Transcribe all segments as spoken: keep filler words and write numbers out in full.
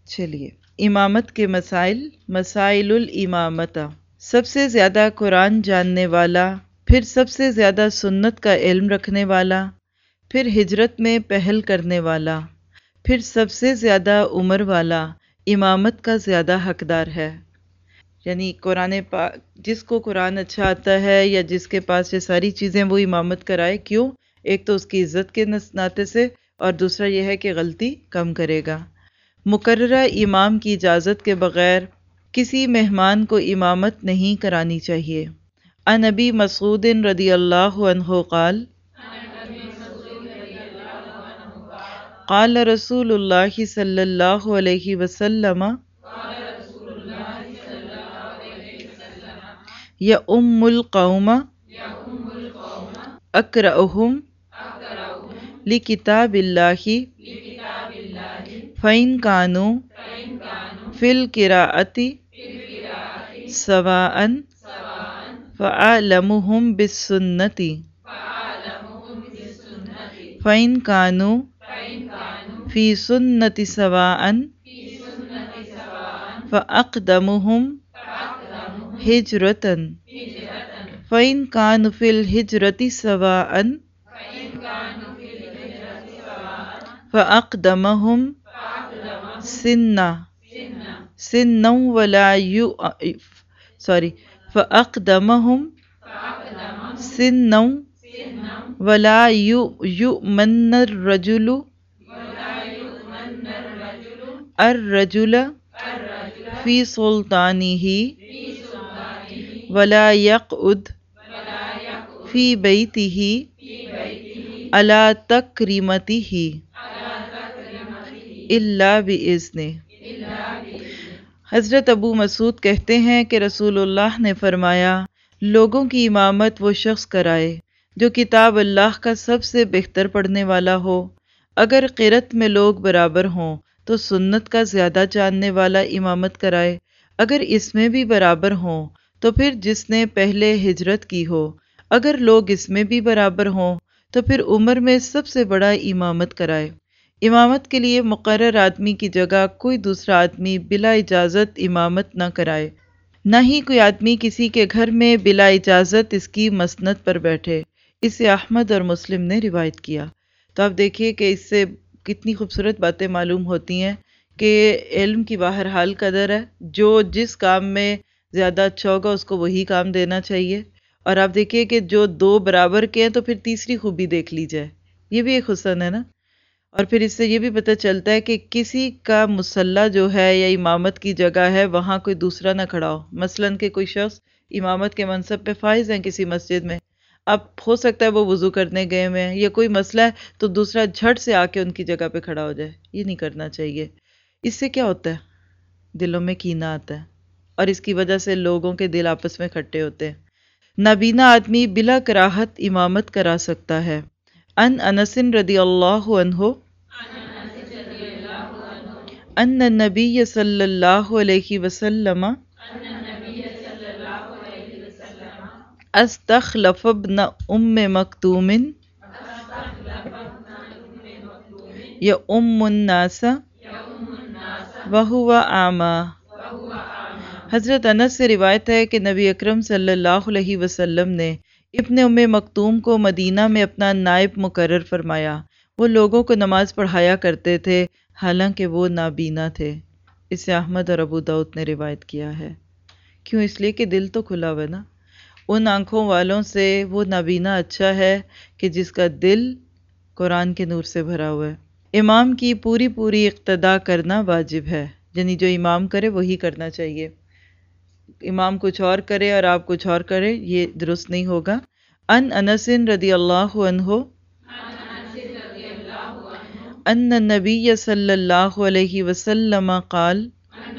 چلیے، امامت کے مسائل، مسائل الامامت۔ سب سے زیادہ قرآن جاننے والا، پھر سب سے زیادہ سنت کا علم رکھنے والا، پھر ہجرت میں پہل کرنے والا، پھر سب سے زیادہ عمر والا امامت کا زیادہ حقدار ہے۔ یعنی قرآن پاک، جس کو قرآن اچھا آتا ہے یا جس کے پاس یہ ساری چیزیں، وہ امامت کرائے۔ کیوں؟ ایک تو اس کی عزت کے ناطے سے، اور دوسرا یہ ہے کہ غلطی کم کرے گا۔ مقررہ امام کی اجازت کے بغیر کسی مہمان کو امامت نہیں کرانی چاہیے۔ عن ابی مسعود رضی اللہ عنہ قال قال رسول اللہ صلی اللہ علیہ وسلم یؤم القوم اقرأہم لکتاب اللہ فإن كانوا في القراءة سواء فأعلمهم بالسنة فإن كانوا في سنة سواء فأقدمهم ہجرة فإن كانوا في الهجرة سواء فأقدمهم سنا سنا ولا يو سوری فأقدمهم سنا ولا يؤمن الرجل الرجل في سلطانه ولا يقعد في بيته على تكريمته الا بإذنه۔ حضرت ابو مسعود کہتے ہیں کہ رسول اللہ نے فرمایا، لوگوں کی امامت وہ شخص کرائے جو کتاب اللہ کا سب سے بہتر پڑھنے والا ہو۔ اگر قرأت میں لوگ برابر ہوں تو سنت کا زیادہ جاننے والا امامت کرائے، اگر اس میں بھی برابر ہوں تو پھر جس نے پہلے ہجرت کی ہو، اگر لوگ اس میں بھی برابر ہوں تو پھر عمر میں سب سے بڑا امامت کرائے۔ امامت کے لیے مقرر آدمی کی جگہ کوئی دوسرا آدمی بلا اجازت امامت نہ کرائے، نہ ہی کوئی آدمی کسی کے گھر میں بلا اجازت اس کی مسند پر بیٹھے۔ اسے احمد اور مسلم نے روایت کیا۔ تو آپ دیکھیے کہ اس سے کتنی خوبصورت باتیں معلوم ہوتی ہیں کہ علم کی بہرحال قدر ہے، جو جس کام میں زیادہ اچھا ہوگا اس کو وہی کام دینا چاہیے۔ اور آپ دیکھیے کہ جو دو برابر کے ہیں تو پھر تیسری خوبی دیکھ لی جائے، یہ بھی ایک حسن ہے نا۔ اور پھر اس سے یہ بھی پتہ چلتا ہے کہ کسی کا مصلی جو ہے یا امامت کی جگہ ہے وہاں کوئی دوسرا نہ کھڑا ہو۔ مثلاً کہ کوئی شخص امامت کے منصب پہ فائز ہیں کسی مسجد میں، اب ہو سکتا ہے وہ وضو کرنے گئے ہوئے ہیں یا کوئی مسئلہ ہے تو دوسرا جھٹ سے آ کے ان کی جگہ پہ کھڑا ہو جائے، یہ نہیں کرنا چاہیے۔ اس سے کیا ہوتا ہے؟ دلوں میں کینہ آتا ہے، اور اس کی وجہ سے لوگوں کے دل آپس میں کھٹے ہوتے ہیں۔ نابینا آدمی بلا کراہت امامت کرا سکتا ہے۔ ان انس رضی اللہ عنہ ان النبی صلی اللہ علیہ وسلم استخلف ابن ام مکتوم یؤم الناس وہو اعمی۔ حضرت انس سے روایت ہے کہ نبی اکرم صلی اللہ علیہ وسلم نے ابن ام مکتوم کو مدینہ میں اپنا نائب مقرر فرمایا۔ وہ لوگوں کو نماز پڑھایا کرتے تھے حالانکہ وہ نابینا تھے۔ اسے احمد اور ابو داؤد نے روایت کیا ہے۔ کیوں؟ اس لیے کہ دل تو کھلا ہوا ہے نا۔ ان آنکھوں والوں سے وہ نابینا اچھا ہے کہ جس کا دل قرآن کے نور سے بھرا ہوا ہے۔ امام کی پوری پوری اقتداء کرنا واجب ہے، یعنی جو امام کرے وہی کرنا چاہیے۔ امام کچھ اور کرے اور آپ کچھ اور کرے، یہ درست نہیں ہوگا۔ ان انس رضی اللہ عنہ ان النبی صلی اللہ علیہ وسلم قال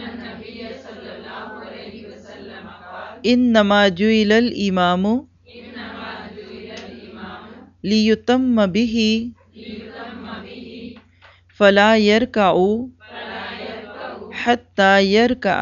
انما جعل الامام لیتم به فلا يرکع حتی یرکع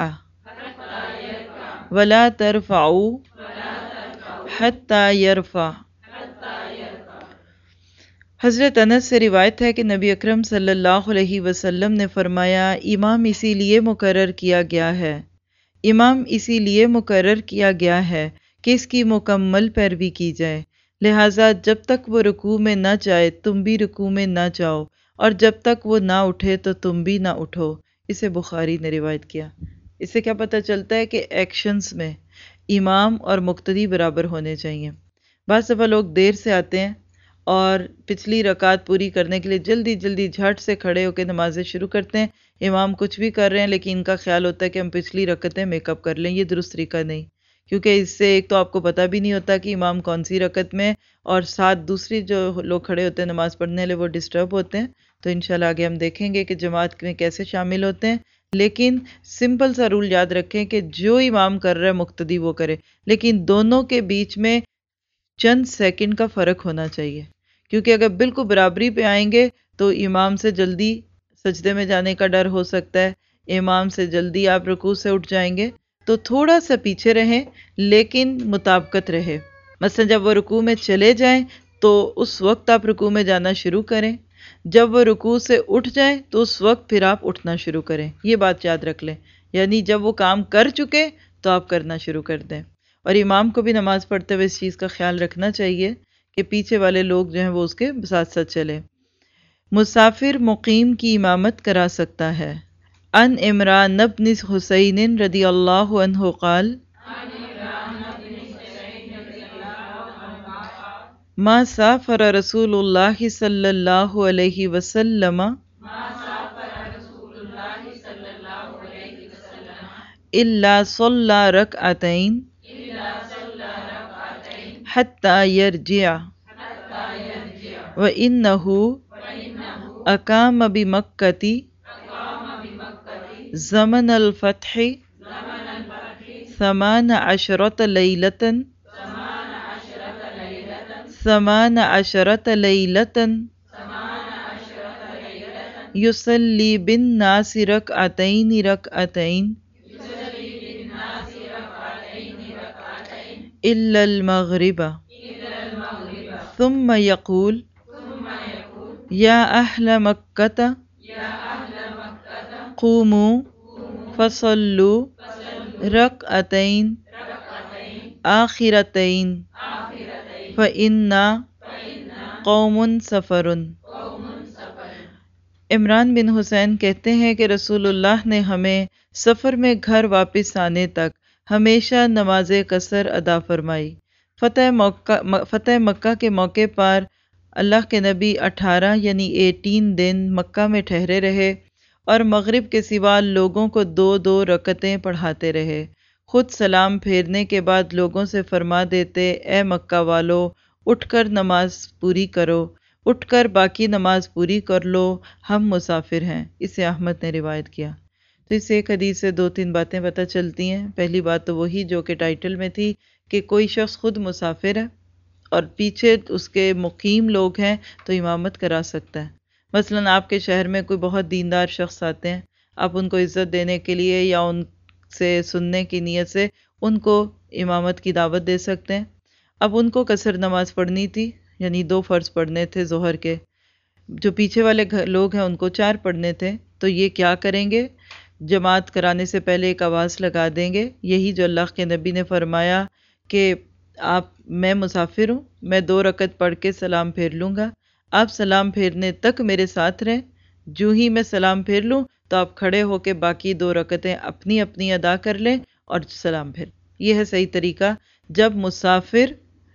ولا ترفعوا حتی یرفع۔ حضرت انس سے روایت ہے کہ نبی اکرم صلی اللہ علیہ وسلم نے فرمایا، امام اسی لیے مقرر کیا گیا ہے امام اسی لیے مقرر کیا گیا ہے کہ اس کی مکمل پیروی کی جائے، لہٰذا جب تک وہ رکوع میں نہ جائے تم بھی رکوع میں نہ جاؤ، اور جب تک وہ نہ اٹھے تو تم بھی نہ اٹھو۔ اسے بخاری نے روایت کیا۔ اس سے کیا پتہ چلتا ہے کہ ایکشنز میں امام اور مقتدی برابر ہونے چاہیے۔ بعض دفعہ لوگ دیر سے آتے ہیں اور پچھلی رکعت پوری کرنے کے لیے جلدی جلدی جھٹ سے کھڑے ہو کے نمازیں شروع کرتے ہیں، امام کچھ بھی کر رہے ہیں لیکن ان کا خیال ہوتا ہے کہ ہم پچھلی رکعتیں میک اپ کر لیں۔ یہ درست طریقہ نہیں، کیونکہ اس سے ایک تو آپ کو پتہ بھی نہیں ہوتا کہ امام کون سی رکعت میں، اور ساتھ دوسری جو لوگ کھڑے ہوتے ہیں نماز پڑھنے والے وہ ڈسٹرب ہوتے ہیں۔ تو انشاءاللہ آگے ہم دیکھیں گے کہ جماعت میں کیسے شامل ہوتے ہیں، لیکن سمپل سا رول یاد رکھیں کہ جو امام کر رہا ہے مقتدی وہ کرے، لیکن دونوں کے بیچ میں چند سیکنڈ کا فرق ہونا چاہیے، کیونکہ اگر بالکل برابری پہ آئیں گے تو امام سے جلدی سجدے میں جانے کا ڈر ہو سکتا ہے، امام سے جلدی آپ رکوع سے اٹھ جائیں گے، تو تھوڑا سا پیچھے رہیں لیکن مطابقت رہے۔ مثلا جب وہ رکوع میں چلے جائیں تو اس وقت آپ رکوع میں جانا شروع کریں، جب وہ رکوع سے اٹھ جائیں تو اس وقت پھر آپ اٹھنا شروع کریں۔ یہ بات یاد رکھ لیں، یعنی جب وہ کام کر چکے تو آپ کرنا شروع کر دیں۔ اور امام کو بھی نماز پڑھتے ہوئے اس چیز کا خیال رکھنا چاہیے کہ پیچھے والے لوگ جو ہیں وہ اس کے ساتھ ساتھ چلیں۔ مسافر مقیم کی امامت کرا سکتا ہے۔ ان عمران بن حسین رضی اللہ عنہ قال ما سافر رسول اللہ صلی اللہ علیہ وسلم الا صلی رکعتین حتی یرجع وَإِنَّهُ أَقَامَ بِمَكَّةِ زمن الفتح ثمان عشرة ليلة ثمان عشرة ليلة يصلي بالناس ركعتين ركعتين إلا المغرب ثم يقول یا اہل مکہ قوموا فصلوا رکعتین آخرتین فإنا قوم سفر۔ عمران بن حسین کہتے ہیں کہ رسول اللہ نے ہمیں سفر میں گھر واپس آنے تک ہمیشہ نماز قصر ادا فرمائی۔ فتح مکہ فتح مکہ کے موقع پر اللہ کے نبی اٹھارہ یعنی ایٹین دن مکہ میں ٹھہرے رہے اور مغرب کے سوا لوگوں کو دو دو رکعتیں پڑھاتے رہے۔ خود سلام پھیرنے کے بعد لوگوں سے فرما دیتے، اے مکہ والو، اٹھ کر نماز پوری کرو، اٹھ کر باقی نماز پوری کر لو، ہم مسافر ہیں۔ اسے احمد نے روایت کیا۔ تو اس ایک حدیث سے دو تین باتیں پتہ چلتی ہیں۔ پہلی بات تو وہی جو کہ ٹائٹل میں تھی کہ کوئی شخص خود مسافر ہے اور پیچھے اس کے مقیم لوگ ہیں تو امامت کرا سکتا ہے۔ مثلا آپ کے شہر میں کوئی بہت دیندار شخص آتے ہیں، آپ ان کو عزت دینے کے لیے یا ان سے سننے کی نیت سے ان کو امامت کی دعوت دے سکتے ہیں۔ اب ان کو قصر نماز پڑھنی تھی، یعنی دو فرض پڑھنے تھے ظہر کے، جو پیچھے والے لوگ ہیں ان کو چار پڑھنے تھے، تو یہ کیا کریں گے؟ جماعت کرانے سے پہلے ایک آواز لگا دیں گے، یہی جو اللہ کے نبی نے فرمایا کہ آپ میں مسافر ہوں، میں دو رکعت پڑھ کے سلام پھیر لوں گا، آپ سلام پھیرنے تک میرے ساتھ رہیں، جو ہی میں سلام پھیر لوں تو آپ کھڑے ہو کے باقی دو رکعتیں اپنی اپنی ادا کر لیں اور سلام پھیر۔ یہ ہے صحیح طریقہ جب مسافر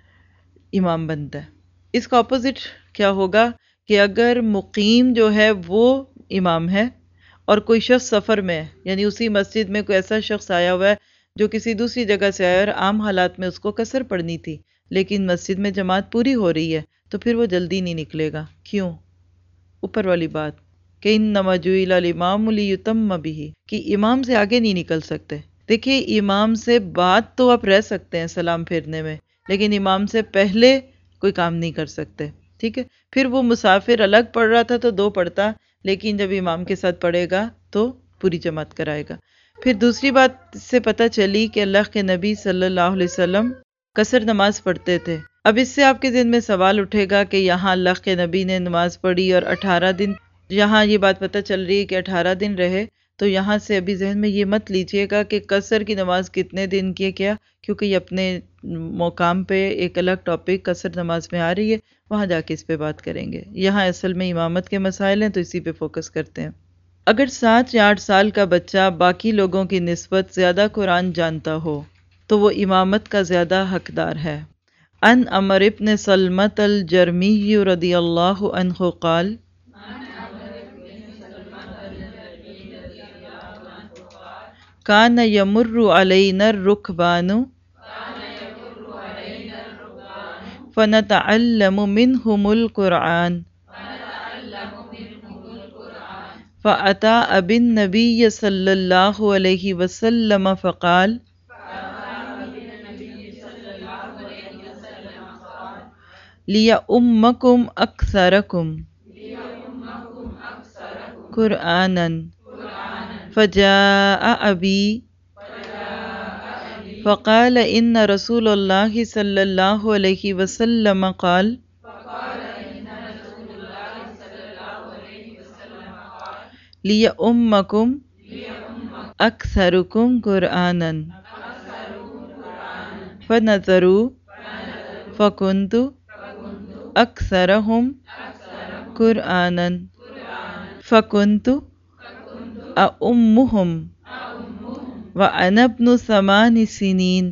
امام بنتا ہے۔ اس کا اپوزٹ کیا ہوگا کہ اگر مقیم جو ہے وہ امام ہے اور کوئی شخص سفر میں ہے، یعنی اسی مسجد میں کوئی ایسا شخص آیا ہوا ہے جو کسی دوسری جگہ سے آیا اور عام حالات میں اس کو قصر پڑھنی تھی لیکن مسجد میں جماعت پوری ہو رہی ہے، تو پھر وہ جلدی نہیں نکلے گا۔ کیوں؟ اوپر والی بات کہ انما جعل الامام لیتم بہ، کہ امام سے آگے نہیں نکل سکتے۔ دیکھیے امام سے بعد تو آپ رہ سکتے ہیں سلام پھیرنے میں، لیکن امام سے پہلے کوئی کام نہیں کر سکتے، ٹھیک ہے؟ پھر وہ مسافر الگ پڑھ رہا تھا تو دو پڑھتا، لیکن جب امام کے ساتھ پڑھے گا تو پوری جماعت کرائے گا۔ پھر دوسری بات سے پتہ چلی کہ اللہ کے نبی صلی اللہ علیہ وسلم قصر نماز پڑھتے تھے، اب اس سے آپ کے ذہن میں سوال اٹھے گا کہ یہاں اللہ کے نبی نے نماز پڑھی اور اٹھارہ دن، یہاں یہ بات پتہ چل رہی ہے کہ اٹھارہ دن رہے، تو یہاں سے ابھی ذہن میں یہ مت لیجئے گا کہ قصر کی نماز کتنے دن کی ہے کیا، کیونکہ یہ اپنے مقام پہ ایک الگ ٹاپک قصر نماز میں آ رہی ہے، وہاں جا کے اس پہ بات کریں گے۔ یہاں اصل میں امامت کے مسائل ہیں تو اسی پہ فوکس کرتے ہیں۔ اگر سات یا آٹھ سال کا بچہ باقی لوگوں کی نسبت زیادہ قرآن جانتا ہو تو وہ امامت کا زیادہ حقدار ہے۔ ان عمر ابن سلمۃ الجرمی رضی اللہ عنہ قال کان یمر علینا الرکبان فنتعلم منہم القرآن فأتى بالنبي صلى الله عليه وسلم فقال ليؤمكم أكثركم قرآنا فجاء أبي فقال إن رسول الله صلى الله عليه وسلم قال لِيَؤُمَّكُمْ أَكْثَرُكُمْ قُرْآنًا فَنَظَرُوا فَكُنْتُ أَكْثَرَهُمْ قُرْآنًا فَكُنْتُ أَؤُمُّهُمْ وَأَنَا ابْنُ ثَمَانِ سِنِينَ۔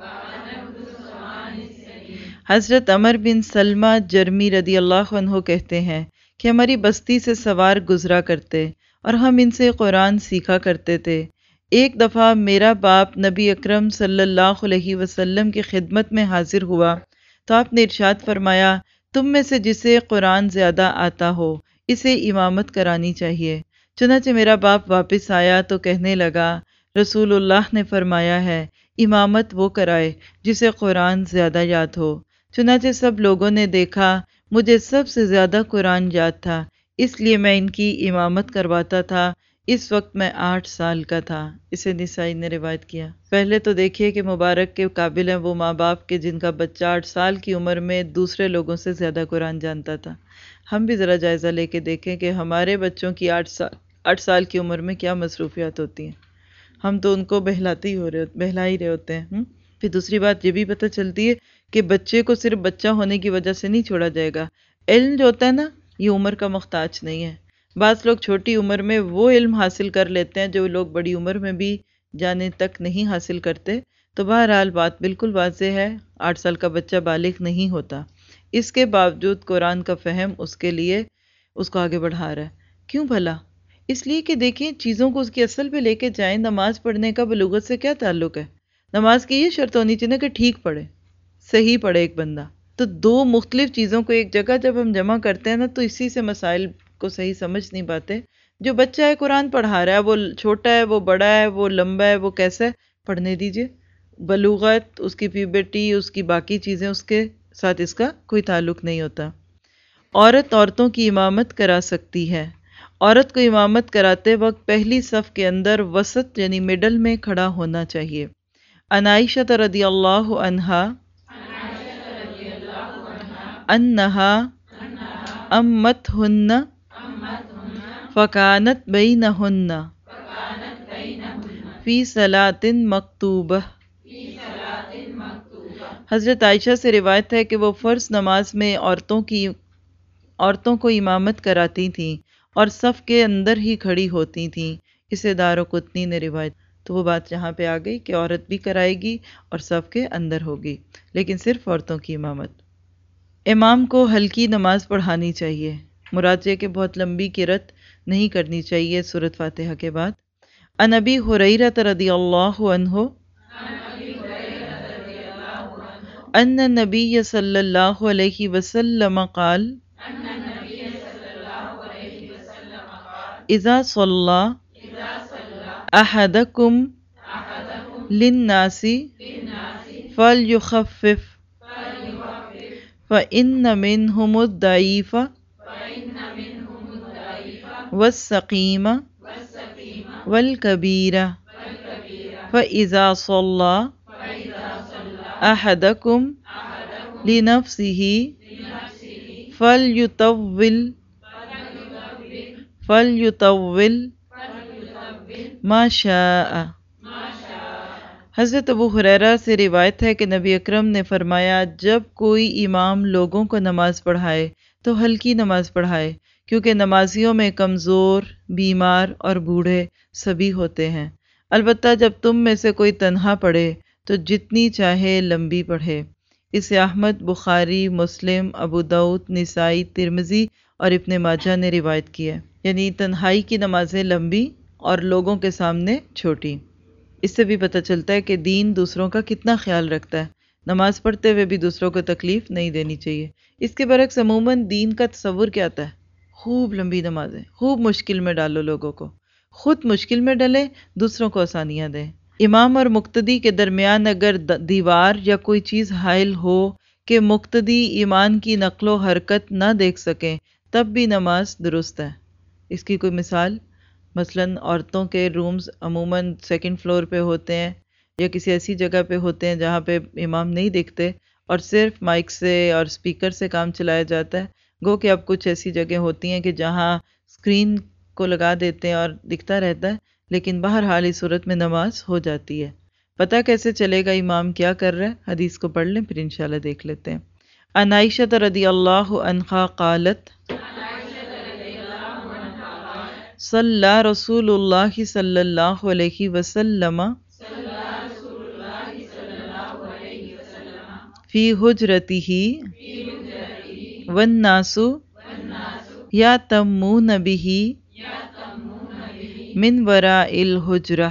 حضرت عمر بن سلمہ جرمی رضی اللہ عنہ کہتے ہیں کہ ہماری بستی سے سوار گزرا کرتے اور ہم ان سے قرآن سیکھا کرتے تھے۔ ایک دفعہ میرا باپ نبی اکرم صلی اللہ علیہ وسلم کی خدمت میں حاضر ہوا تو آپ نے ارشاد فرمایا، تم میں سے جسے قرآن زیادہ آتا ہو اسے امامت کرانی چاہیے۔ چنانچہ میرا باپ واپس آیا تو کہنے لگا، رسول اللہ نے فرمایا ہے امامت وہ کرائے جسے قرآن زیادہ یاد ہو۔ چنانچہ سب لوگوں نے دیکھا مجھے سب سے زیادہ قرآن یاد تھا، اس لیے میں ان کی امامت کرواتا تھا۔ اس وقت میں آٹھ سال کا تھا۔ اسے نسائی نے روایت کیا۔ پہلے تو دیکھیے کہ مبارک کے قابل ہیں وہ ماں باپ کے جن کا بچہ آٹھ سال کی عمر میں دوسرے لوگوں سے زیادہ قرآن جانتا تھا۔ ہم بھی ذرا جائزہ لے کے دیکھیں کہ ہمارے بچوں کی آٹھ سال آٹھ سال کی عمر میں کیا مصروفیات ہوتی ہیں۔ ہم تو ان کو بہلاتے ہی ہو رہے بہلا ہی رہے ہوتے ہیں۔ پھر دوسری بات یہ بھی پتہ چلتی ہے کہ بچے کو صرف بچہ ہونے کی وجہ سے نہیں چھوڑا جائے گا۔ علم جو ہوتا ہے نا یہ عمر کا محتاج نہیں ہے۔ بعض لوگ چھوٹی عمر میں وہ علم حاصل کر لیتے ہیں جو لوگ بڑی عمر میں بھی جانے تک نہیں حاصل کرتے۔ تو بہرحال بات بالکل واضح ہے، آٹھ سال کا بچہ بالغ نہیں ہوتا، اس کے باوجود قرآن کا فہم اس کے لیے اس کو آگے بڑھا رہا ہے۔ کیوں بھلا؟ اس لیے کہ دیکھیں چیزوں کو اس کی اصل پہ لے کے جائیں۔ نماز پڑھنے کا بلوغت سے کیا تعلق ہے؟ نماز کی یہ شرط ہونی چاہیے کہ ٹھیک پڑھے، صحیح پڑھے ایک بندہ۔ تو دو مختلف چیزوں کو ایک جگہ جب ہم جمع کرتے ہیں نا تو اسی سے مسائل کو صحیح سمجھ نہیں پاتے۔ جو بچہ ہے قرآن پڑھا رہا ہے، وہ چھوٹا ہے، وہ بڑا ہے، وہ لمبا ہے، وہ کیسا ہے، پڑھنے دیجئے۔ بلوغت، اس کی پیوبرٹی، اس کی باقی چیزیں، اس کے ساتھ اس کا کوئی تعلق نہیں ہوتا۔ عورت عورتوں کی امامت کرا سکتی ہے۔ عورت کو امامت کراتے وقت پہلی صف کے اندر وسط یعنی مڈل میں کھڑا ہونا چاہیے۔ عن عائشہ رضی اللہ عنہا انہا امتہن فکانت بینہن فی صلاۃ مکتوبہ۔ حضرت عائشہ سے روایت ہے کہ وہ فرض نماز میں عورتوں کی عورتوں کو امامت کراتی تھیں اور صف کے اندر ہی کھڑی ہوتی تھیں۔ اسے دارقطنی نے روایت۔ تو وہ بات یہاں پہ آ گئی کہ عورت بھی کرائے گی اور صف کے اندر ہوگی، لیکن صرف عورتوں کی امامت۔ امام کو ہلکی نماز پڑھانی چاہیے، مراد یہ کہ بہت لمبی قرأت نہیں کرنی چاہیے سورۃ فاتحہ کے بعد۔ عن ابی ہریرہ رضی اللہ عنہ ان النبی صلی اللہ علیہ وسلم قال اذا صلی احدکم للناس فلیخفف فإن منهم الضعیف والسقیم والکبیر فإذا صلی احدکم لنفسہ فلیطول فلیطول ما شاء۔ حضرت ابو ہریرہ سے روایت ہے کہ نبی اکرم نے فرمایا، جب کوئی امام لوگوں کو نماز پڑھائے تو ہلکی نماز پڑھائے، کیونکہ نمازیوں میں کمزور، بیمار اور بوڑھے سبھی ہوتے ہیں۔ البتہ جب تم میں سے کوئی تنہا پڑھے تو جتنی چاہے لمبی پڑھے۔ اسے احمد، بخاری، مسلم، ابو داؤد، نسائی، ترمذی اور ابن ماجہ نے روایت کی ہے، یعنی تنہائی کی نمازیں لمبی اور لوگوں کے سامنے چھوٹی۔ اس سے بھی پتہ چلتا ہے کہ دین دوسروں کا کتنا خیال رکھتا ہے، نماز پڑھتے ہوئے بھی دوسروں کو تکلیف نہیں دینی چاہیے۔ اس کے برعکس عموماً دین کا تصور کیا آتا ہے؟ خوب لمبی نمازیں، خوب مشکل میں ڈالو لوگوں کو، خود مشکل میں ڈلے، دوسروں کو آسانیاں دیں۔ امام اور مقتدی کے درمیان اگر دیوار یا کوئی چیز حائل ہو کہ مقتدی ایمان کی نقل و حرکت نہ دیکھ سکیں، تب بھی نماز درست ہے۔ اس کی کوئی مثال؟ مثلاً عورتوں کے رومز عموماً سیکنڈ فلور پہ ہوتے ہیں یا کسی ایسی جگہ پہ ہوتے ہیں جہاں پہ امام نہیں دکھتے اور صرف مائک سے اور سپیکر سے کام چلایا جاتا ہے۔ گو کہ اب کچھ ایسی جگہ ہوتی ہیں کہ جہاں اسکرین کو لگا دیتے ہیں اور دکھتا رہتا ہے، لیکن بہرحال اس صورت میں نماز ہو جاتی ہے۔ پتہ کیسے چلے گا امام کیا کر رہا ہے؟ حدیث کو پڑھ لیں پھر انشاءاللہ دیکھ لیتے ہیں۔ عن عائشہ رضی اللہ عنہا قالت صلی رسول اللہ صلی اللہ علیہ وسلم فی حجرتہ والناس یأتمون بہ من وراء الحجرہ۔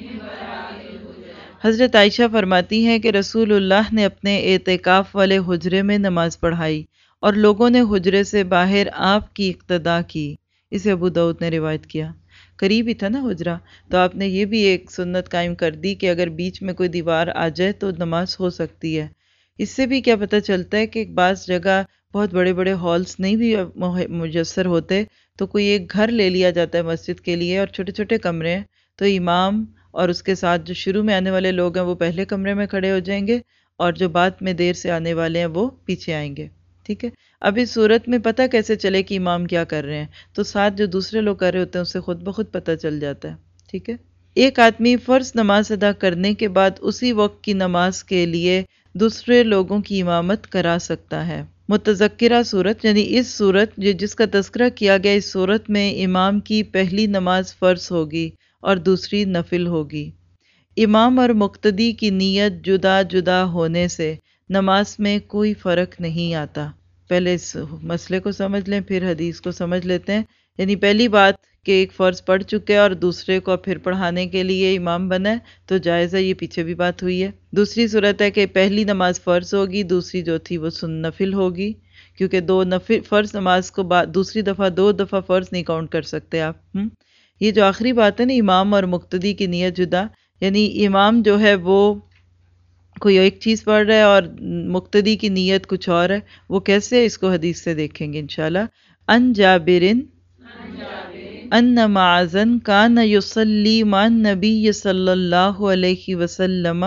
حضرت عائشہ فرماتی ہیں کہ رسول اللہ نے اپنے اعتکاف والے حجرے میں نماز پڑھائی اور لوگوں نے حجرے سے باہر آپ کی اقتداء کی۔ اسے ابو داؤد نے روایت کیا۔ قریب ہی تھا نا حجرہ، تو آپ نے یہ بھی ایک سنت قائم کر دی کہ اگر بیچ میں کوئی دیوار آ جائے تو نماز ہو سکتی ہے۔ اس سے بھی کیا پتہ چلتا ہے کہ بعض جگہ بہت بڑے بڑے ہالز نہیں بھی میسر ہوتے، تو کوئی ایک گھر لے لیا جاتا ہے مسجد کے لیے اور چھوٹے چھوٹے کمرے ہیں، تو امام اور اس کے ساتھ جو شروع میں آنے والے لوگ ہیں وہ پہلے کمرے میں کھڑے ہو جائیں گے اور جو بعد میں دیر سے آنے والے ہیں وہ پیچھے آئیں گے۔ ٹھیک ہے، اب اس صورت میں پتہ کیسے چلے کہ امام کیا کر رہے ہیں؟ تو ساتھ جو دوسرے لوگ کر رہے ہوتے ہیں اس سے خود بخود پتہ چل جاتا ہے۔ ٹھیک ہے، ایک آدمی فرض نماز ادا کرنے کے بعد اسی وقت کی نماز کے لیے دوسرے لوگوں کی امامت کرا سکتا ہے۔ متذکرہ صورت یعنی اس صورت جس کا تذکرہ کیا گیا، اس صورت میں امام کی پہلی نماز فرض ہوگی اور دوسری نفل ہوگی۔ امام اور مقتدی کی نیت جدا جدا ہونے سے نماز میں کوئی فرق نہیں آتا۔ پہلے اس مسئلے کو سمجھ لیں پھر حدیث کو سمجھ لیتے ہیں۔ یعنی پہلی بات کہ ایک فرض پڑھ چکے اور دوسرے کو پھر پڑھانے کے لیے امام بنا ہے تو جائز ہے، یہ پیچھے بھی بات ہوئی ہے۔ دوسری صورت ہے کہ پہلی نماز فرض ہوگی، دوسری جو تھی وہ سن نفل ہوگی، کیونکہ دو نفل فرض نماز کو دوسری دفعہ دو دفعہ فرض نہیں کاؤنٹ کر سکتے آپ۔ ہم یہ جو آخری بات ہے نا، امام اور مقتدی کی نیت جدا، یعنی امام جو ہے وہ کوئی ایک چیز پڑھ رہا ہے اور مقتدی کی نیت کچھ اور ہے، وہ کیسے؟ اس کو حدیث سے دیکھیں گے انشاءاللہ۔ ان جابرن ان معاذ کان یصلی مع النبی صلی اللہ علیہ وسلم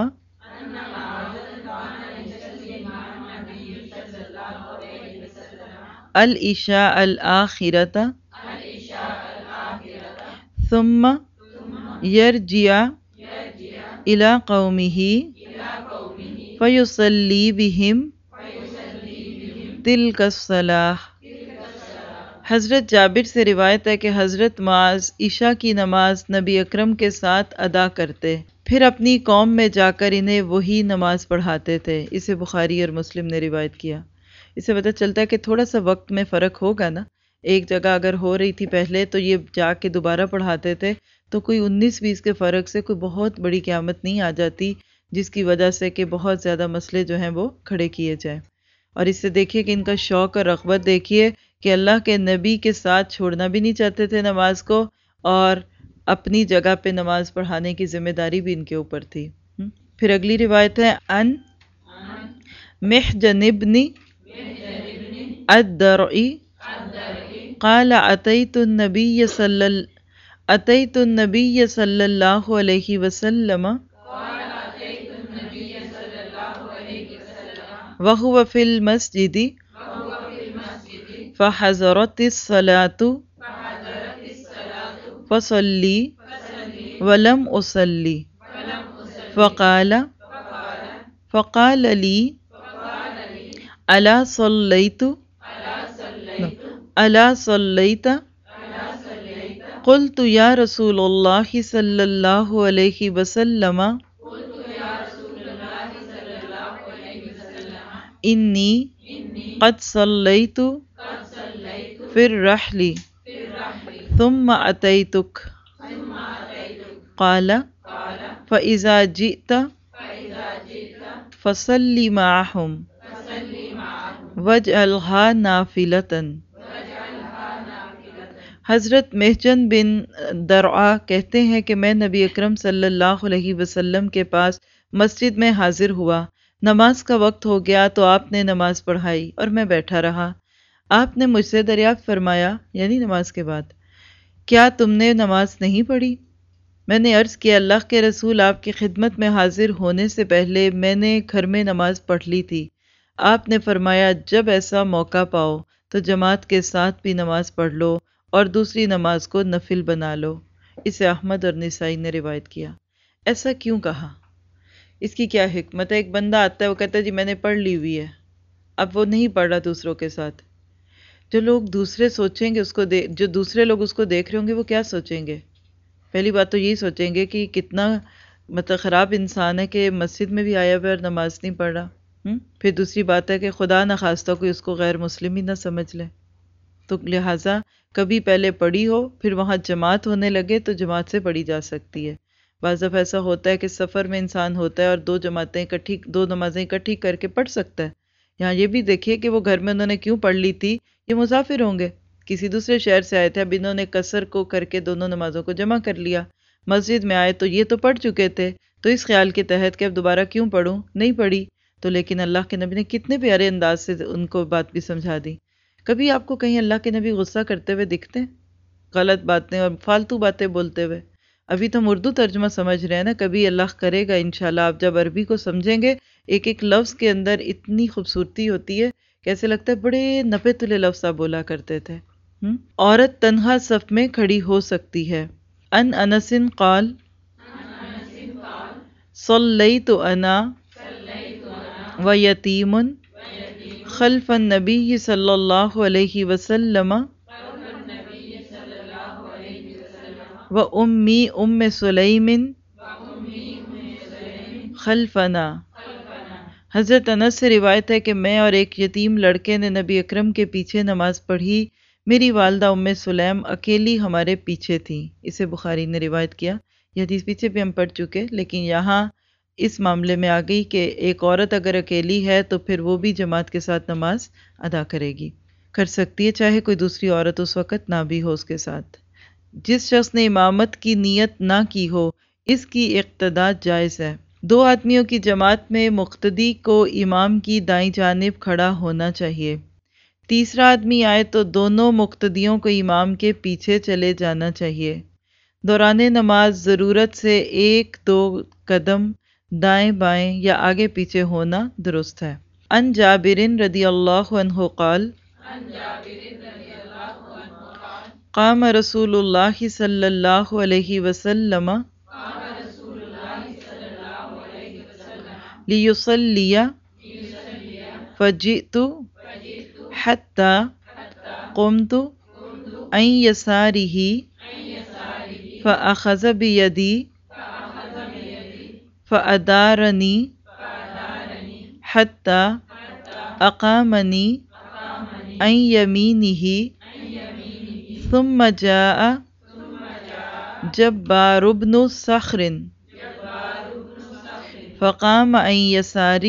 العشاء الآخرۃ ثم یرجع الی قومہ فیصلی بہم تلک الصلاۃ۔ حضرت جابر سے روایت ہے کہ حضرت معاذ عشاء کی نماز نبی اکرم کے ساتھ ادا کرتے، پھر اپنی قوم میں جا کر انہیں وہی نماز پڑھاتے تھے۔ اسے بخاری اور مسلم نے روایت کیا۔ اس سے پتہ چلتا ہے کہ تھوڑا سا وقت میں فرق ہوگا نا، ایک جگہ اگر ہو رہی تھی پہلے تو یہ جا کے دوبارہ پڑھاتے تھے، تو کوئی انیس بیس کے فرق سے کوئی بہت بڑی قیامت نہیں آ جاتی جس کی وجہ سے کہ بہت زیادہ مسئلے جو ہیں وہ کھڑے کیے جائیں۔ اور اس سے دیکھیے کہ ان کا شوق اور رغبت دیکھیے کہ اللہ کے نبی کے ساتھ چھوڑنا بھی نہیں چاہتے تھے نماز کو، اور اپنی جگہ پہ نماز پڑھانے کی ذمہ داری بھی ان کے اوپر تھی۔ پھر اگلی روایت ہے ان محجن بن الدرعی قال اتیت النبی صلی اتیت النبی صلی اللہ علیہ وسلم وَهُوَ فِي الْمَسْجِدِ فَحَضَرَتِ الصَّلَاةُ فَصَلِّي وَلَمْ أُصَلِّ فَقَالَ فَقَالَ لِي أَلَا صَلَّيْتُ أَلَا صَلَّيْتَ قُلْتُ يَا رَسُولَ اللَّهِ صَلَّى اللَّهُ عَلَيْهِ وَسَلَّمَ إِنِّي قَدْ صَلَّيْتُ فِي الرَّحْلِ ثُمَّ أَتَيْتُكَ قَالَ فَإِذَا جِئْتَ فَصَلِّ مَعَهُمْ وَاجْعَلْهَا نَافِلَةً۔ حضرت محجن بن درعا کہتے ہیں کہ میں نبی اکرم صلی اللہ علیہ وسلم کے پاس مسجد میں حاضر ہوا، نماز کا وقت ہو گیا تو آپ نے نماز پڑھائی اور میں بیٹھا رہا۔ آپ نے مجھ سے دریافت فرمایا، یعنی نماز کے بعد، کیا تم نے نماز نہیں پڑھی؟ میں نے عرض کیا، اللہ کے رسول، آپ کی خدمت میں حاضر ہونے سے پہلے میں نے گھر میں نماز پڑھ لی تھی۔ آپ نے فرمایا، جب ایسا موقع پاؤ تو جماعت کے ساتھ بھی نماز پڑھ لو اور دوسری نماز کو نفل بنا لو۔ اسے احمد اور نسائی نے روایت کیا۔ ایسا کیوں کہا؟ اس کی کیا حکمت ہے؟ ایک بندہ آتا ہے، وہ کہتا ہے جی میں نے پڑھ لی ہوئی ہے، اب وہ نہیں پڑھ رہا دوسروں کے ساتھ۔ جو لوگ دوسرے سوچیں گے اس کو دے جو دوسرے لوگ اس کو دیکھ رہے ہوں گے وہ کیا سوچیں گے؟ پہلی بات تو یہی سوچیں گے کہ کتنا مطلب خراب انسان ہے کہ مسجد میں بھی آیا ہوا اور نماز نہیں پڑھ رہا۔ پھر دوسری بات ہے کہ خدا نخواستہ کوئی اس کو غیر مسلم ہی نہ سمجھ لے۔ تو لہٰذا کبھی پہلے پڑھی ہو، پھر وہاں جماعت ہونے لگے تو جماعت سے پڑھی جا سکتی ہے۔ بعض دفعہ ایسا ہوتا ہے کہ سفر میں انسان ہوتا ہے اور دو جماعتیں اکٹھی دو نمازیں اکٹھی کر کے پڑھ سکتا ہے۔ یہاں یہ بھی دیکھیے کہ وہ گھر میں انہوں نے کیوں پڑھ لی تھی، یہ مسافر ہوں گے، کسی دوسرے شہر سے آئے تھے، اب انہوں نے قصر کو کر کے دونوں نمازوں کو جمع کر لیا۔ مسجد میں آئے تو یہ تو پڑھ چکے تھے، تو اس خیال کے تحت کہ اب دوبارہ کیوں پڑھوں، نہیں پڑھی۔ تو لیکن اللہ کے نبی نے کتنے پیارے انداز سے ان کو بات بھی سمجھا دی۔ کبھی آپ کو کہیں اللہ کے نبی غصہ کرتے ہوئے دکھتے ہیں؟ غلط باتیں اور فالتو باتیں بولتے ہوئے؟ ابھی تو ہم اردو ترجمہ سمجھ رہے ہیں نا، کبھی اللہ کرے گا انشاءاللہ آپ جب عربی کو سمجھیں گے، ایک ایک لفظ کے اندر اتنی خوبصورتی ہوتی ہے کہ ایسے لگتا ہے بڑے نپے تلے لفظ آپ بولا کرتے تھے۔ عورت تنہا صف میں کھڑی ہو سکتی ہے۔ ان انس قال صلیت انا و یتیم خلف النبی صلی اللہ علیہ وسلم و امی ام سلیم خلفنا۔ حضرت انس سے روایت ہے کہ میں اور ایک یتیم لڑکے نے نبی اکرم کے پیچھے نماز پڑھی، میری والدہ ام سلیم اکیلی ہمارے پیچھے تھیں۔ اسے بخاری نے روایت کیا۔ یہ حدیث پیچھے بھی ہم پڑھ چکے، لیکن یہاں اس معاملے میں آ گئی کہ ایک عورت اگر اکیلی ہے تو پھر وہ بھی جماعت کے ساتھ نماز ادا کرے گی، کر سکتی ہے، چاہے کوئی دوسری عورت اس وقت نہ بھی ہو اس کے ساتھ۔ جس شخص نے امامت کی نیت نہ کی ہو اس کی اقتداء جائز ہے۔ دو آدمیوں کی جماعت میں مقتدی کو امام کی دائیں جانب کھڑا ہونا چاہیے۔ تیسرا آدمی آئے تو دونوں مقتدیوں کو امام کے پیچھے چلے جانا چاہیے۔ دوران نماز ضرورت سے ایک دو قدم دائیں بائیں یا آگے پیچھے ہونا درست ہے۔ ان جابر رضی اللہ عنہ قال قام رسول اللہ صلی اللہ علیہ وسلم لیصلی فجئت حتی قمت عن یسارہ فأخذ بیدی فأدارنی حتی اقامنی عن یمینہ ثم جاء جبار بن صخر فقام عن یسار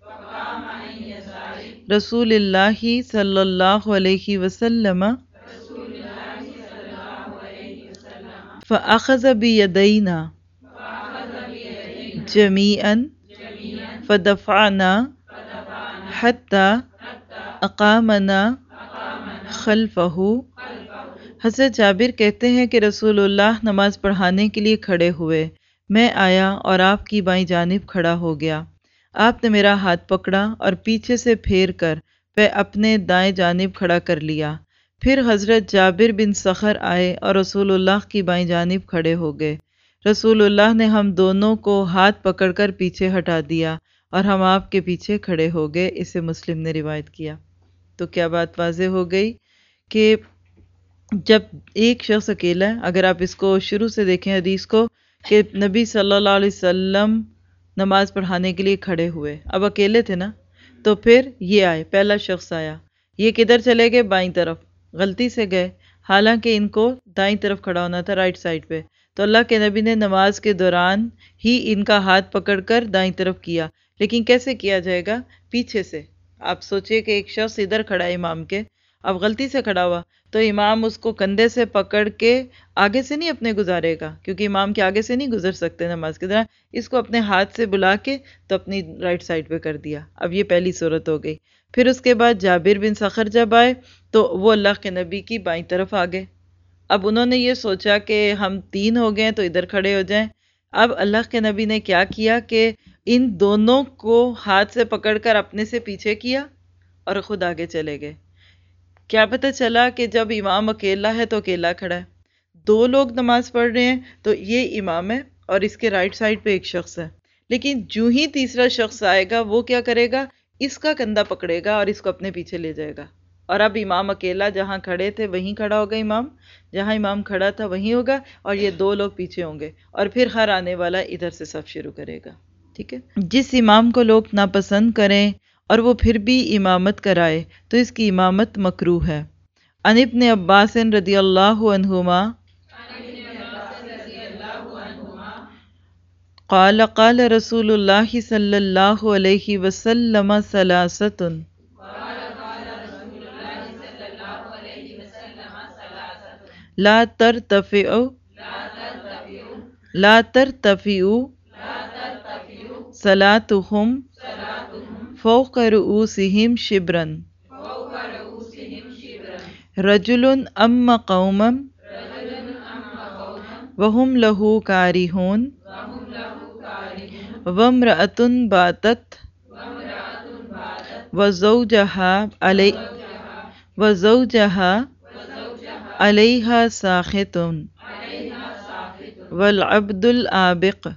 رسول اللہ صلی اللہ علیہ وسلم فأخذ بیدینا جمیعا فدفعنا حتی اقامنا خلفہ۔ حضرت جابر کہتے ہیں کہ رسول اللہ نماز پڑھانے کے لیے کھڑے ہوئے، میں آیا اور آپ کی بائیں جانب کھڑا ہو گیا، آپ نے میرا ہاتھ پکڑا اور پیچھے سے پھیر کر پہ اپنے دائیں جانب کھڑا کر لیا۔ پھر حضرت جابر بن سخر آئے اور رسول اللہ کی بائیں جانب کھڑے ہو گئے۔ رسول اللہ نے ہم دونوں کو ہاتھ پکڑ کر پیچھے ہٹا دیا اور ہم آپ کے پیچھے کھڑے ہو گئے۔ اسے مسلم نے روایت کیا۔ تو کیا بات واضح ہو گئی کہ جب ایک شخص اکیلا ہے، اگر آپ اس کو شروع سے دیکھیں حدیث کو، کہ نبی صلی اللہ علیہ وسلم نماز پڑھانے کے لیے کھڑے ہوئے، اب اکیلے تھے نا، تو پھر یہ آئے، پہلا شخص آیا، یہ کدھر چلے گئے؟ بائیں طرف، غلطی سے گئے، حالانکہ ان کو دائیں طرف کھڑا ہونا تھا، رائٹ سائڈ پہ۔ تو اللہ کے نبی نے نماز کے دوران ہی ان کا ہاتھ پکڑ کر دائیں طرف کیا، لیکن کیسے کیا جائے گا؟ پیچھے سے۔ آپ سوچئے کہ ایک شخص ادھر کھڑا ہے امام کے، اب غلطی سے کھڑا ہوا تو امام اس کو کندھے سے پکڑ کے آگے سے نہیں اپنے گزارے گا، کیونکہ امام کے آگے سے نہیں گزر سکتے نماز کے دوران، اس کو اپنے ہاتھ سے بلا کے تو اپنی رائٹ سائڈ پہ کر دیا۔ اب یہ پہلی صورت ہو گئی۔ پھر اس کے بعد جابر بن سخر جب آئے تو وہ اللہ کے نبی کی بائیں طرف آ گئے۔ اب انہوں نے یہ سوچا کہ ہم تین ہو گئے تو ادھر کھڑے ہو جائیں۔ اب اللہ کے نبی نے کیا کیا کہ ان دونوں کو ہاتھ سے پکڑ کر اپنے سے پیچھے کیا اور خود آگے چلے گئے۔ کیا پتہ چلا کہ جب امام اکیلا ہے تو اکیلا کھڑا ہے، دو لوگ نماز پڑھ رہے ہیں تو یہ امام ہے اور اس کے رائٹ سائڈ پہ ایک شخص ہے، لیکن جو ہی تیسرا شخص آئے گا وہ کیا کرے گا؟ اس کا کندھا پکڑے گا اور اس کو اپنے پیچھے لے جائے گا، اور اب امام اکیلا جہاں کھڑے تھے وہیں کھڑا ہوگا، امام جہاں امام کھڑا تھا وہیں ہوگا، اور یہ دو لوگ پیچھے ہوں گے، اور پھر ہر آنے والا ادھر سے صف شروع کرے گا۔ ٹھیک ہے؟ جس امام کو لوگ ناپسند کریں اور وہ پھر بھی امامت کرائے تو اس کی امامت مکروہ ہے۔ عن ابن عباس رضی اللہ عنہما قال قال رسول اللہ صلی اللہ علیہ وسلم ثلاثۃ لا ترتفع لا ترتفع صلاتهم فوق رؤوسهم شبرا رجل ام قوما وهم له کارہون وامرأة باتت وزوجها علی وزوجها علیہا ساخط والعبد العابق۔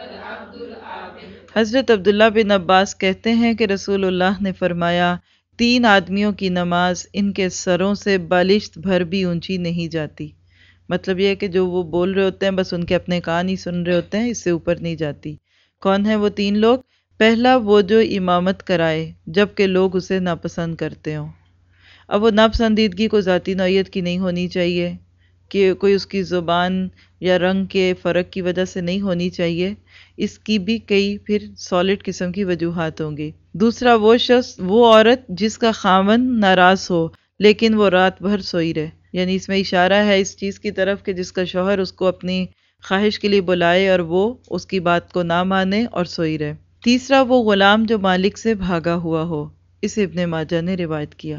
حضرت عبداللہ بن عباس کہتے ہیں کہ رسول اللہ نے فرمایا، تین آدمیوں کی نماز ان کے سروں سے بالشت بھر بھی اونچی نہیں جاتی۔ مطلب یہ ہے کہ جو وہ بول رہے ہوتے ہیں بس ان کے اپنے کان ہی سن رہے ہوتے ہیں، اس سے اوپر نہیں جاتی۔ کون ہیں وہ تین لوگ؟ پہلا وہ جو امامت کرائے جبکہ لوگ اسے ناپسند کرتے ہوں۔ اب وہ ناپسندیدگی کو ذاتی نوعیت کی نہیں ہونی چاہیے کہ کوئی اس کی زبان یا رنگ کے فرق کی وجہ سے نہیں ہونی چاہیے، اس کی بھی کئی پھر سالڈ قسم کی وجوہات ہوں گی۔ دوسرا وہ شخص وہ عورت جس کا خاوند ناراض ہو لیکن وہ رات بھر سوئی رہے، یعنی اس میں اشارہ ہے اس چیز کی طرف کہ جس کا شوہر اس کو اپنی خواہش کے لیے بلائے اور وہ اس کی بات کو نہ مانے اور سوئی رہے۔ تیسرا وہ غلام جو مالک سے بھاگا ہوا ہو، اسے ابن ماجہ نے روایت کیا۔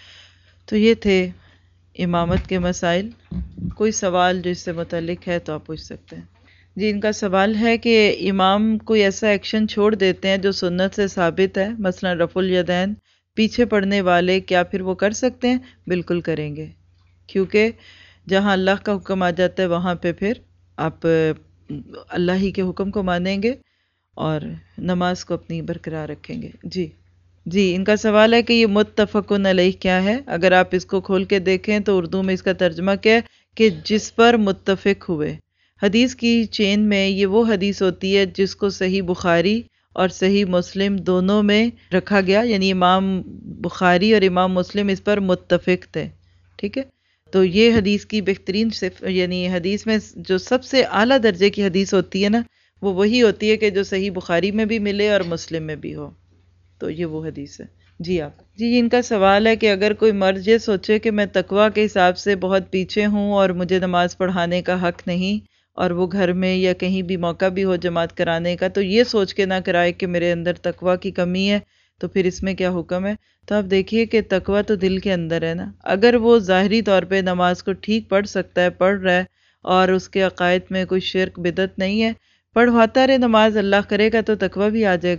تو یہ تھے امامت کے مسائل۔ کوئی سوال جو اس سے متعلق ہے تو آپ پوچھ سکتے ہیں۔ جی، ان کا سوال ہے کہ امام کوئی ایسا ایکشن چھوڑ دیتے ہیں جو سنت سے ثابت ہے، مثلا رفع الیدین، پیچھے پڑنے والے کیا پھر وہ کر سکتے ہیں؟ بالکل کریں گے، کیونکہ جہاں اللہ کا حکم آ جاتا ہے وہاں پہ پھر آپ اللہ ہی کے حکم کو مانیں گے اور نماز کو اپنی برقرار رکھیں گے۔ جی جی ان کا سوال ہے کہ یہ متفقن علیہ کیا ہے؟ اگر آپ اس کو کھول کے دیکھیں تو اردو میں اس کا ترجمہ کیا ہے کہ جس پر متفق ہوئے۔ حدیث کی چین میں یہ وہ حدیث ہوتی ہے جس کو صحیح بخاری اور صحیح مسلم دونوں میں رکھا گیا، یعنی امام بخاری اور امام مسلم اس پر متفق تھے۔ ٹھیک ہے، تو یہ حدیث کی بہترین صف یعنی حدیث میں جو سب سے اعلیٰ درجے کی حدیث ہوتی ہے نا، وہ وہی ہوتی ہے کہ جو صحیح بخاری میں بھی ملے اور مسلم میں بھی ہو، تو یہ وہ حدیث ہے۔ جی آپ جی ان کا سوال ہے کہ اگر کوئی مرد یہ سوچے کہ میں تقویٰ کے حساب سے بہت پیچھے ہوں اور مجھے نماز پڑھانے کا حق نہیں، اور وہ گھر میں یا کہیں بھی موقع بھی ہو جماعت کرانے کا، تو یہ سوچ کے نہ کرائے کہ میرے اندر تقویٰ کی کمی ہے، تو پھر اس میں کیا حکم ہے؟ تو آپ دیکھیے کہ تقویٰ تو دل کے اندر ہے نا۔ اگر وہ ظاہری طور پہ نماز کو ٹھیک پڑھ سکتا ہے، پڑھ رہا ہے، اور اس کے عقائد میں کوئی شرک بدعت نہیں ہے، پڑھواتا رہے نماز، اللہ کرے گا تو تقویٰ بھی آ جائے گا۔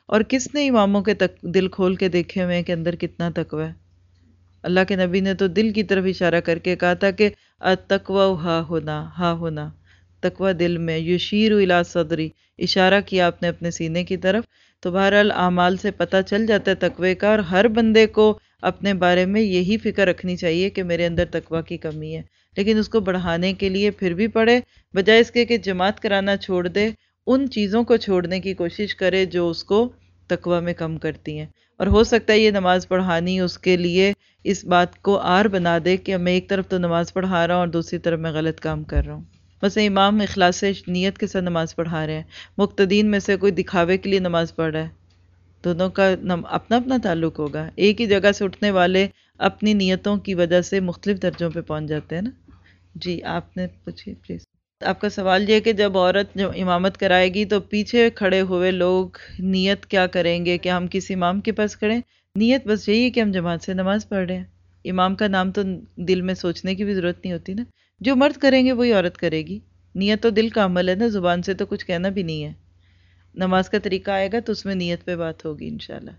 اور کس نے اماموں کے تک دل کھول کے دیکھے ہوئے ہیں کہ اندر کتنا تقوی ہے؟ اللہ کے نبی نے تو دل کی طرف اشارہ کر کے کہا تھا کہ التقوی ہا ہونا ہا ہونا، تقوی دل میں، یشیر الی صدری، اشارہ کیا آپ نے اپنے سینے کی طرف۔ تو بہرحال اعمال سے پتہ چل جاتا ہے تقوی کا، اور ہر بندے کو اپنے بارے میں یہی فکر رکھنی چاہیے کہ میرے اندر تقوی کی کمی ہے، لیکن اس کو بڑھانے کے لیے پھر بھی پڑھے، بجائے اس کے کہ جماعت کرانا چھوڑ دے، ان چیزوں کو چھوڑنے کی کوشش کرے جو اس کو تقوی میں کم کرتی ہیں۔ اور ہو سکتا ہے یہ نماز پڑھانی اس کے لیے اس بات کو آر بنا دے کہ میں ایک طرف تو نماز پڑھا رہا ہوں اور دوسری طرف میں غلط کام کر رہا ہوں۔ مثلا امام اخلاص نیت کے ساتھ نماز پڑھا رہے ہیں، مقتدین میں سے کوئی دکھاوے کے لیے نماز پڑھ رہا ہے، دونوں کا اپنا اپنا تعلق ہوگا۔ ایک ہی جگہ سے اٹھنے والے اپنی نیتوں کی وجہ سے مختلف درجوں پہ پہنچ جاتے ہیں نا۔ جی آپ نے پوچھیے پلیز۔ آپ کا سوال یہ ہے کہ جب عورت جو امامت کرائے گی تو پیچھے کھڑے ہوئے لوگ نیت کیا کریں گے کہ ہم کسی امام کے پاس کھڑیں؟ نیت بس یہی ہے کہ ہم جماعت سے نماز پڑھ رہے ہیں، امام کا نام تو دل میں سوچنے کی بھی ضرورت نہیں ہوتی نا، جو مرد کریں گے وہی عورت کرے گی، نیت تو دل کا عمل ہے نا، زبان سے تو کچھ کہنا بھی نہیں ہے۔ نماز کا طریقہ آئے گا تو اس میں نیت پہ بات ہوگی انشاءاللہ۔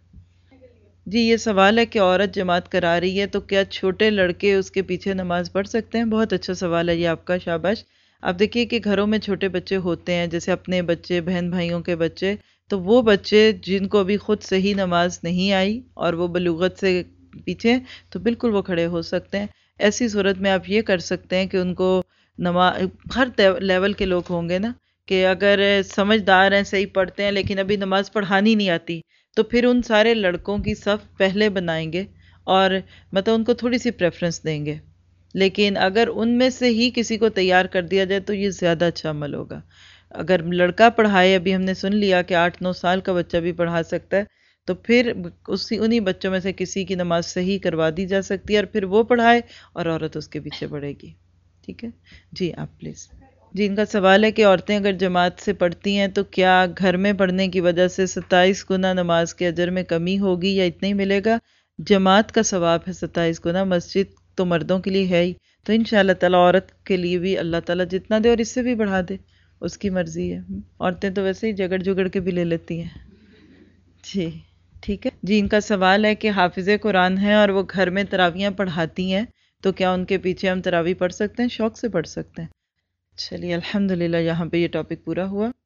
جی یہ سوال ہے کہ عورت جماعت کرا رہی ہے تو کیا چھوٹے لڑکے اس کے پیچھے نماز پڑھ سکتے ہیں؟ بہت اچھا سوال ہے یہ آپ کا، شاباش۔ آپ دیکھیے کہ گھروں میں چھوٹے بچے ہوتے ہیں، جیسے اپنے بچے، بہن بھائیوں کے بچے، تو وہ بچے جن کو ابھی خود صحیح نماز نہیں آئی اور وہ بلوغت سے پیچھے، تو بالکل وہ کھڑے ہو سکتے ہیں۔ ایسی صورت میں آپ یہ کر سکتے ہیں کہ ان کو نماز، ہر لیول کے لوگ ہوں گے نا، کہ اگر سمجھدار ہیں، صحیح پڑھتے ہیں، لیکن ابھی نماز پڑھانی نہیں آتی، تو پھر ان سارے لڑکوں کی صف پہلے بنائیں گے اور مطلب ان کو تھوڑی سی پریفرنس دیں گے۔ لیکن اگر ان میں سے ہی کسی کو تیار کر دیا جائے تو یہ زیادہ اچھا عمل ہوگا۔ اگر لڑکا پڑھائے، ابھی ہم نے سن لیا کہ آٹھ نو سال کا بچہ بھی پڑھا سکتا ہے، تو پھر اسی انہی بچوں میں سے کسی کی نماز صحیح کروا دی جا سکتی ہے، اور پھر وہ پڑھائے اور عورت اس کے پیچھے پڑھے گی۔ ٹھیک ہے جی آپ پلیز۔ جی ان کا سوال ہے کہ عورتیں اگر جماعت سے پڑھتی ہیں تو کیا گھر میں پڑھنے کی وجہ سے ستائیس گنا نماز کے اجر میں کمی ہوگی یا اتنا ہی ملے گا؟ جماعت کا ثواب ہے ستائیس گنا، مسجد تو مردوں کے لیے ہے ہی، تو انشاءاللہ تعالیٰ عورت کے لیے بھی اللہ تعالیٰ جتنا دے اور اس سے بھی بڑھا دے، اس کی مرضی ہے۔ عورتیں تو ویسے ہی جگڑ جگڑ کے بھی لے لیتی ہیں۔ جی ٹھیک ہے جی۔ ان کا سوال ہے کہ حافظ قرآن ہیں اور وہ گھر میں تراویحیں پڑھاتی ہیں، تو کیا ان کے پیچھے ہم تراویح پڑھ سکتے ہیں؟ شوق سے پڑھ سکتے ہیں۔ چلیے الحمدللہ یہاں پہ یہ ٹاپک پورا ہوا۔